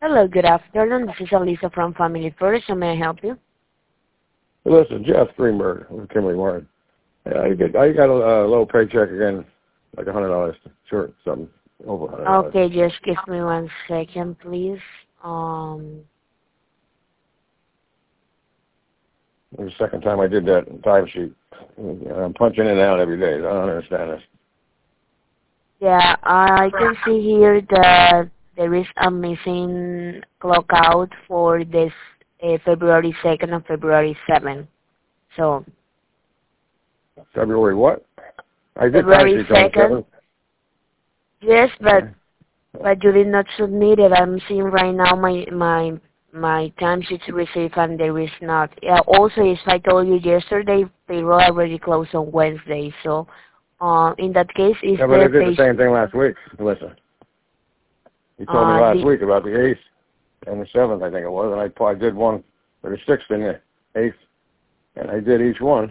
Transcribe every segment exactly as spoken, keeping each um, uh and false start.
Hello, good afternoon. This is Elisa from Family First. How may I help you? Listen, Jeff Greenberg with Kimberly Warren. Yeah, I get I got a, a little paycheck again, like a hundred dollars short, something over a hundred dollars. Okay, just give me one second, please. Um, It was the second time I did that time sheet. I'm punching in and out every day. I don't understand this. yeah, I can see here that there is a missing clock out for this uh, February second and February seventh. So February what? I did February time sheets on the second. seventh. Yes, but Okay. but you did not submit it. I'm seeing right now my my my timesheets received and there is not. Yeah, also, as I told you yesterday, payroll already closed on Wednesday. So, uh, in that case, is Yeah, but the I did the patient? same thing last week. Listen, you told me Uh, last the, week about the eighth and the seventh, I think it was, and I, I did one for the sixth and the eighth, and I did each one.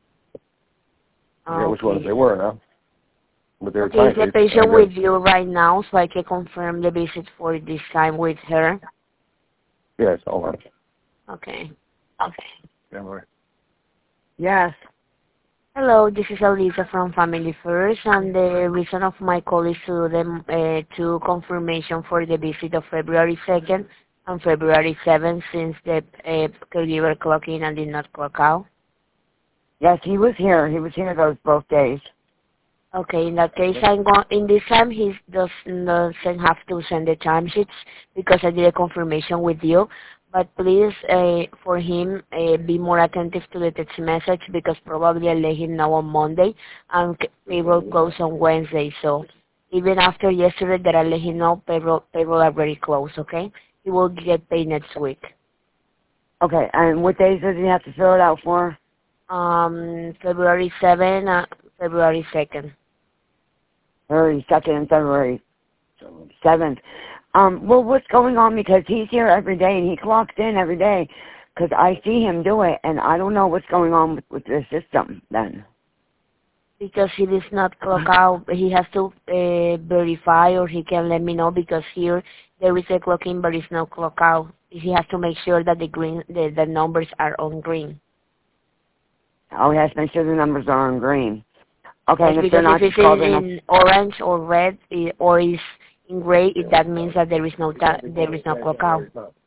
I forget which ones okay. they were now. But they were Okay, time is the sheets. patient I with did. you right now, so I can confirm the visit for this time with her? Yes, hold on. Okay. Okay. February. Yes. Hello, this is Elisa from Family First, and the reason of my call is to them uh, to confirmation for the visit of February second and February seventh, since the uh, caregiver clocked in and did not clock out. Yes, he was here. He was here those both days. Okay, in that case, I'm going. In this time, he does, doesn't have to send the timesheets because I did a confirmation with you. But please, uh, for him, uh, be more attentive to the text message because probably I'll let him know on Monday and c- payroll close on Wednesday. So even after yesterday that I let him know, payroll payroll already closed. Okay, he will get paid next week. Okay, and what days does he have to fill it out for? Um, February seventh, uh, February second. February second and February seventh. Um, well, what's going on? Because he's here every day and he clocks in every day because I see him do it, and I don't know what's going on with, with the system then. Because he does not clock out, he has to uh, verify, or he can let me know because here there is a clock in, but it's no clock out. He has to make sure that the green, the, the numbers are on green. Oh, he has to make sure the numbers are on green. Okay, Yes, and if because they're not, if just it's call in, the in orange or red eh, or is in gray, it, that means that there is no ta- there is no clock out.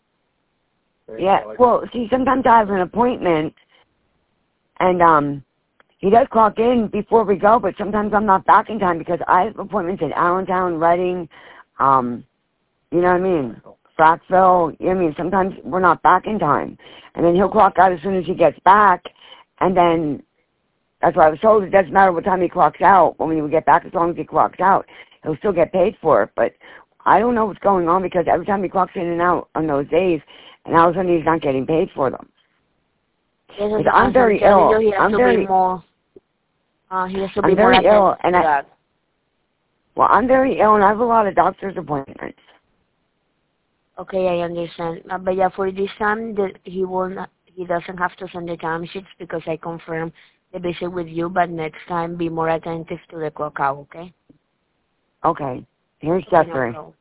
Yeah, well, see, sometimes I have an appointment, and um, he does clock in before we go, but sometimes I'm not back in time because I have appointments in Allentown, Reading, um, you know what I mean, Frackville. You know what I mean, sometimes we're not back in time, and then he'll clock out as soon as he gets back, and then that's why I was told it doesn't matter what time he clocks out. When we get back, as long as he clocks out, he'll still get paid for it. But I don't know what's going on because every time he clocks in and out on those days, and all of a sudden he's not getting paid for them. Yes, Because as I'm very I'm telling ill. you, he has I'm to very, be more. Uh, he has to be I'm more very attentive ill, and to I, that. well, I'm very ill, and I have a lot of doctor's appointments. Okay, I understand. Uh, but yeah, for this time, the, he won't. He doesn't have to send the timesheets because I confirmed the visit with you. But next time, be more attentive to the clock out. Okay. Okay. Here's Okay, no Jeffrey. problem.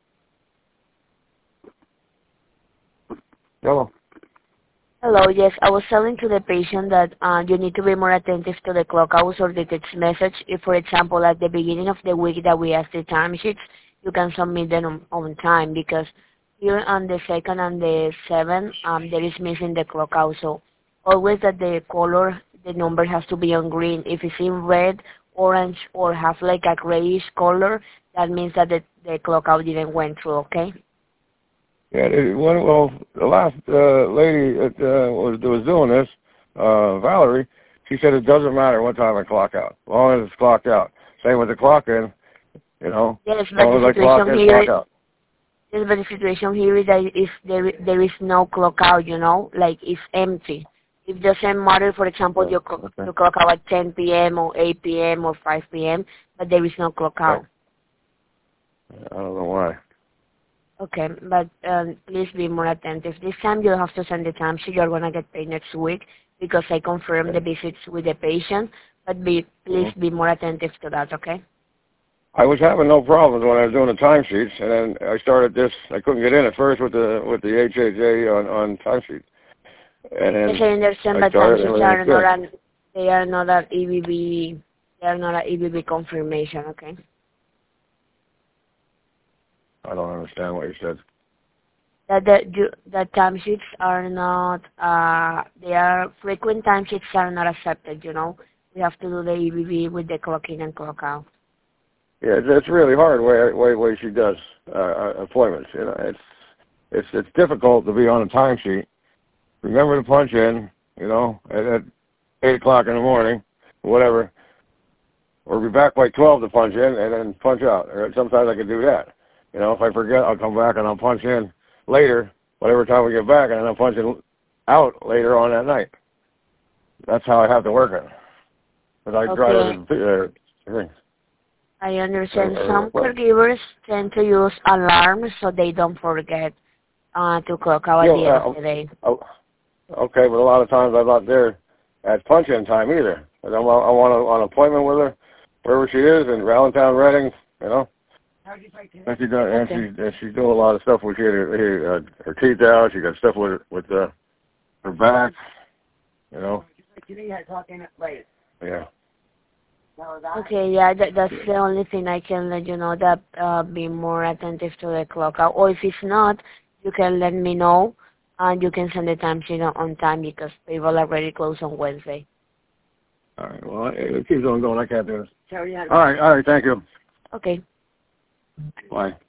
Hello. Hello, yes, I was telling to the patient that uh, you need to be more attentive to the clock hours or the text message. If, for example, at the beginning of the week that we ask the timesheets, you can submit them on, on time because here on the second and the seventh, um, there is missing the clock out. So always that the color, the number has to be on green. If it's in red, orange, or have like a grayish color, that means that the, the clock out didn't went through, okay? Yeah, it, when, well, the last uh, lady that uh, was, that was doing this, uh, Valerie, she said it doesn't matter what time I clock out, as long as it's clocked out. Same with the clock in, you know, Yes, as but long the as I clock situation in, here clock out. Yes, but the situation here is that if there there is no clock out, you know, like it's empty. It doesn't matter, for example, Yeah, you clock, okay. you clock out at ten p m or eight p m or five p m, but there is no clock Right. out. I don't know why. Okay, but um, please be more attentive. This time you'll have to send the timesheet. You're going to get paid next week because I confirmed Okay. the visits with the patient, but be, please Mm-hmm. be more attentive to that, okay? I was having no problems when I was doing the timesheets, and then I started this. I couldn't get in at first with the with the H H A on on timesheet. And then yes, I understand, I but started, timesheets are not an, they are not an E B B. They are not an E B B confirmation. Okay. I don't understand what you said. That the you, that timesheets are not. Uh, they are frequent timesheets are not accepted. You know, we have to do the E B B with the clock in and clock out. Yeah, it's, it's really hard way way way she does uh, appointments. You know, it's it's it's difficult to be on a timesheet. Remember to punch in. You know, at, at eight o'clock in the morning, whatever, or be back by twelve to punch in, and then punch out. Or sometimes I can do that. You know, if I forget, I'll come back and I'll punch in later, whatever time we get back, and then I'll punch in out later on that night. That's how I have to work it. But I Okay. drive the uh, thing. I understand. Uh, Some what? caregivers tend to use alarms so they don't forget uh, to clock out at Yeah, the end uh, of the day. oh, okay, but a lot of times I'm not there at punch-in time either. I'm, I'm on, a, on an appointment with her, wherever she is, in Allentown, Reading, you know. And she does, and she and she's doing a lot of stuff with her, her, uh, her teeth out. She got stuff with with uh, her back, you know. Yeah. Okay, yeah, that, that's the only thing I can let you know, that uh, be more attentive to the clock out. Or if it's not, you can let me know, and you can send the timesheet on, on time because people are already closed on Wednesday. All right. Well, it keeps on going. I can't do this. All right. All right. Thank you. Okay. Bye.